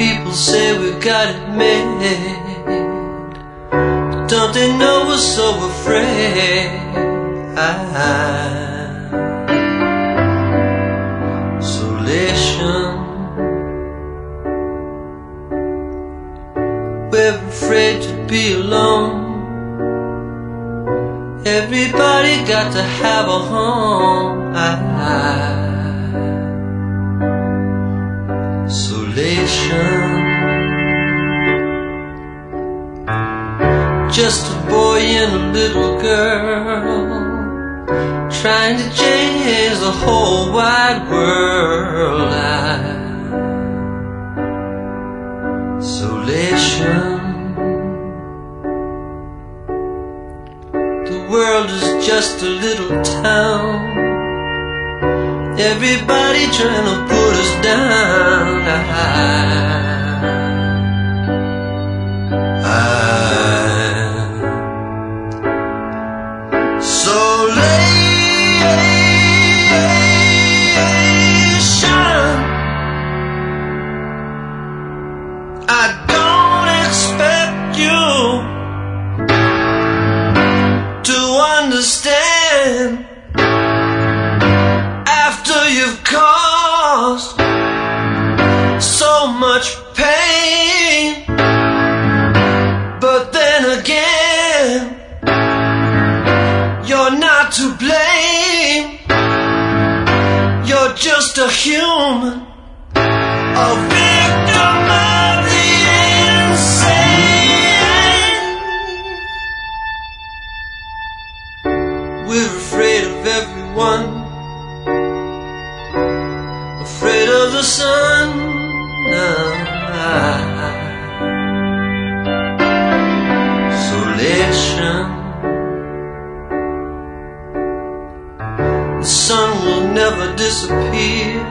People say we got it made. Don't they know we're so afraid? Isolation. We're afraid to be alone. Everybody got to have a home. Isolation. Just a boy and a little girl trying to change the whole wide world. Isolation. The world is just a little town. Everybody trying to put us down. I don't expect you to understand after you've caused so much pain. But then again, you're not to blame. You're just a human, a victim of the insane. We're afraid of everyone, afraid of the sun. Isolation. The sun will never disappear.